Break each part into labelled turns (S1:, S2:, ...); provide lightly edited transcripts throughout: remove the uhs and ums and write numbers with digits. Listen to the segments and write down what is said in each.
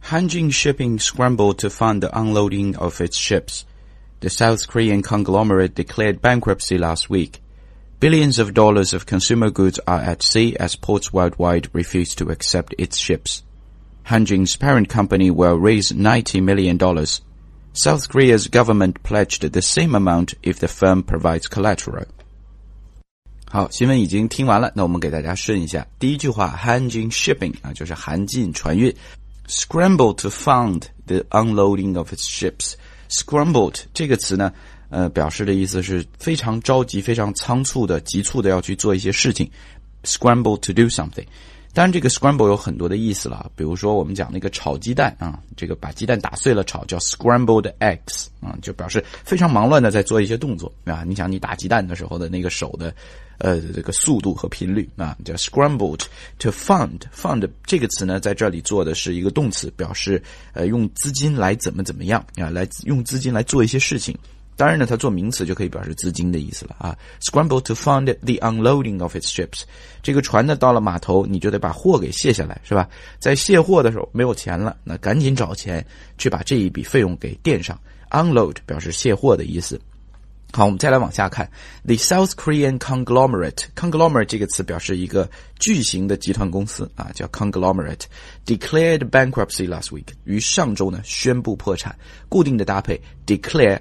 S1: Hanjin Shipping scrambled to fund the unloading of its ships. The South Korean conglomerate declared bankruptcy last week. Billions of dollars of consumer goods are at sea as ports worldwide refuse to accept its ships. Hanjin's parent company will raise $90 million. South Korea's government pledged the same amount if the firm provides collateral. 好，新闻已经听完了，那我们给大家顺一下。第一句话 Hanjin Shipping 就是韩进船运 Scrambled to fund the unloading of its ships. Scrambled 这个词呢表示的意思是非常着急非常仓促的急促的要去做一些事情 Scrambled to do something. 当然这个 scramble 有很多的意思了，比如说我们讲那个炒鸡蛋这个把鸡蛋打碎了炒叫 scrambled eggs 就表示非常忙乱的在做一些动作你想你打鸡蛋的时候的那个手的这个速度和频率叫 scrambled to fund 这个词呢在这里做的是一个动词，表示用资金来怎么样来用资金来做一些事情。当然呢它做名词就可以表示资金的意思了Scramble to fund the unloading of its ships. 这个船呢到了码头你就得把货给卸下来是吧，在卸货的时候没有钱了，那赶紧找钱去把这一笔费用给垫上。 Unload 表示卸货的意思。好，我们再来往下看 The South Korean conglomerate 这个词表示一个巨型的集团公司叫 conglomerate declared bankruptcy last week. 于上周呢宣布破产，固定的搭配 declare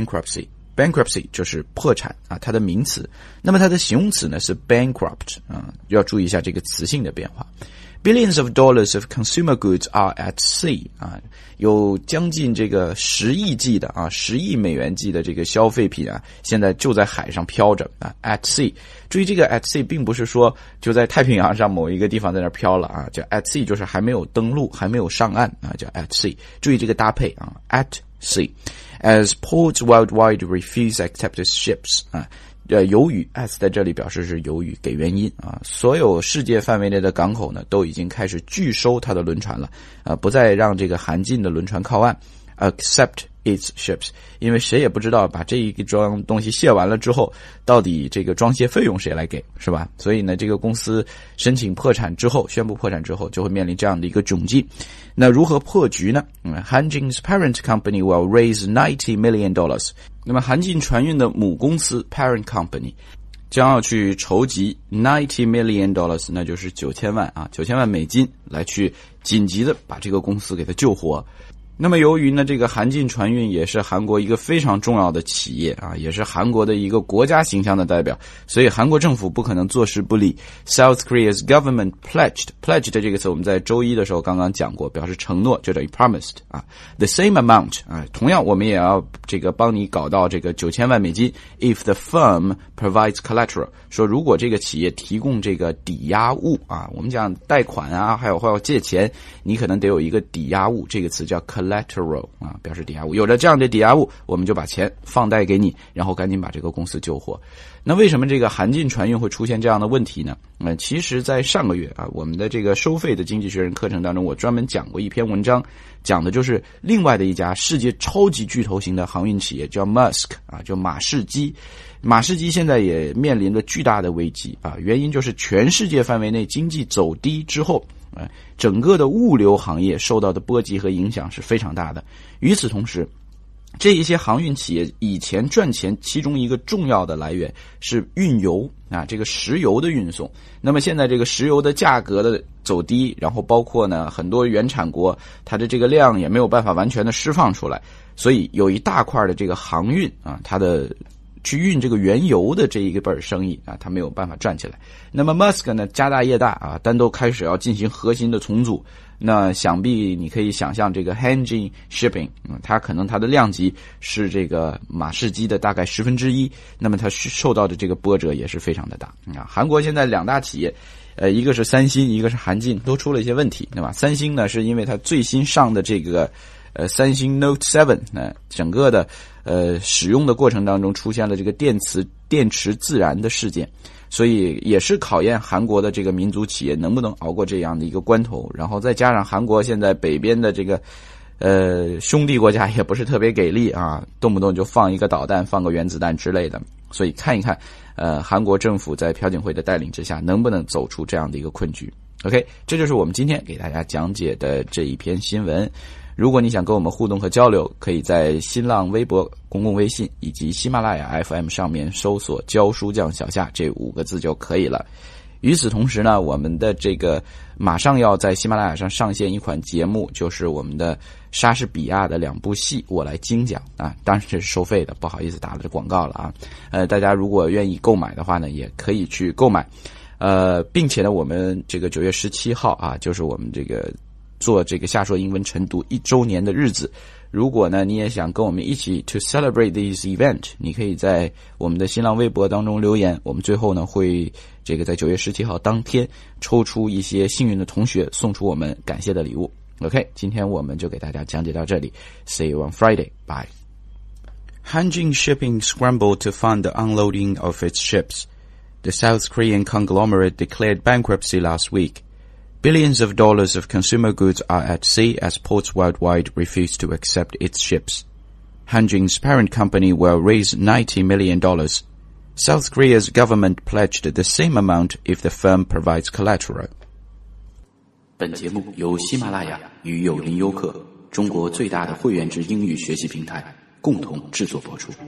S1: bankruptcy 就是破产它的名词，那么它的形容词呢是 bankrupt 要注意一下这个词性的变化。Billions of dollars of consumer goods are at sea 有将近这个10亿计的10亿美元计的这个消费品现在就在海上飘着at sea。注意这个 at sea 并不是说就在太平洋上某一个地方在那飘了叫 at sea 就是还没有登陆还没有上岸叫 at sea。注意这个搭配at sea as ports worldwide refuse accept its ships由于 as 在这里表示是由于给原因所有世界范围内的港口呢都已经开始拒收它的轮船了不再让这个韩进的轮船靠岸 accept its ships， 因为谁也不知道把这一桩东西卸完了之后到底这个装卸费用谁来给是吧，所以呢这个公司申请破产之后宣布破产之后就会面临这样的一个窘境。那如何破局呢Hanjin's parent company will raise $90 million。 那么韩进船运的母公司 parent company 将要去筹集$90 million， 那就是9000万9000万美金来去紧急的把这个公司给它救活。那么由于呢这个韩进船运也是韩国一个非常重要的企业也是韩国的一个国家形象的代表，所以韩国政府不可能坐视不理。 South Korea's government pledged 这个词我们在周一的时候刚刚讲过，表示承诺，就等于 promised the same amount 同样我们也要这个帮你搞到这个9000万美金 if the firm provides collateral， 说如果这个企业提供这个抵押物我们讲贷款还有或要借钱你可能得有一个抵押物，这个词叫 collateral 表示抵押物，有了这样的抵押物我们就把钱放贷给你，然后赶紧把这个公司救活。那为什么这个韩进船运会出现这样的问题呢其实在上个月我们的这个收费的经济学人课程当中我专门讲过一篇文章，讲的就是另外的一家世界超级巨头型的航运企业叫 Maersk 叫马士基。马士基现在也面临着巨大的危机原因就是全世界范围内经济走低之后整个的物流行业受到的波及和影响是非常大的。与此同时这一些航运企业以前赚钱其中一个重要的来源是运油这个石油的运送，那么现在这个石油的价格的走低，然后包括呢很多原产国它的这个量也没有办法完全的释放出来，所以有一大块的这个航运它的去运这个原油的这一个本生意它没有办法赚起来。那么 Musk 呢家大业大单都开始要进行核心的重组，那想必你可以想象这个 Hanjin Shipping 它可能它的量级是这个马士基的大概1/10，那么它受到的这个波折也是非常的大韩国现在两大企业一个是三星一个是韩进都出了一些问题对吧。三星呢是因为它最新上的这个三星 Note 7整个的使用的过程当中出现了这个电池自燃的事件，所以也是考验韩国的这个民族企业能不能熬过这样的一个关头。然后再加上韩国现在北边的这个兄弟国家也不是特别给力动不动就放一个导弹放个原子弹之类的，所以看一看韩国政府在朴槿惠的带领之下能不能走出这样的一个困局。 OK， 这就是我们今天给大家讲解的这一篇新闻。如果你想跟我们互动和交流，可以在新浪微博、公共微信以及喜马拉雅 FM 上面搜索教书匠小夏这5个字就可以了。与此同时呢，我们的这个马上要在喜马拉雅上上线一款节目，就是我们的莎士比亚的2部戏我来精讲啊，当然这是收费的，不好意思打了这广告了啊。大家如果愿意购买的话呢，也可以去购买。并且呢，我们这个9月17号啊，就是我们这个做这个夏说英文晨读1周年的日子。如果呢你也想跟我们一起 to celebrate this event， 你可以在我们的新浪微博当中留言，我们最后呢会这个在9月17号当天抽出一些幸运的同学，送出我们感谢的礼物。OK， 今天我们就给大家讲解到这里。See you on Friday. Bye.
S2: Hanjin Shipping scrambled to fund the unloading of its ships. The South Korean conglomerate declared bankruptcy last week. Billions of dollars of consumer goods are at sea as ports worldwide refuse to accept its ships. Hanjin's parent company will raise $90 million. South Korea's government pledged the same amount if the firm provides collateral.
S1: 本节目由喜马拉雅与友邻优客中国最大的会员制英语学习平台共同制作播出。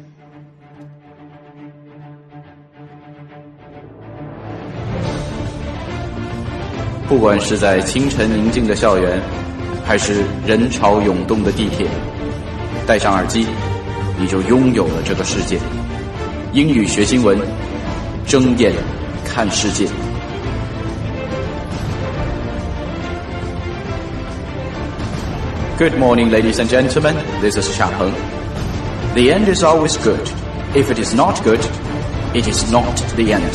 S1: 不管是在清晨宁静的校园，还是人潮涌动的地铁，戴上耳机，你就拥有了这个世界。英语学新闻，睁眼看世界。Good morning, ladies and gentlemen. This is Xia Peng. The end is always good. If it is not good, it is not the end.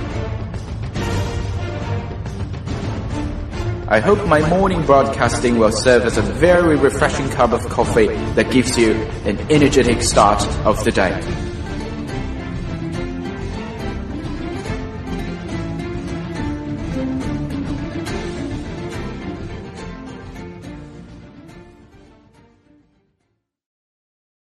S1: I hope my morning broadcasting will serve as a very refreshing cup of coffee that gives you an energetic start of the day.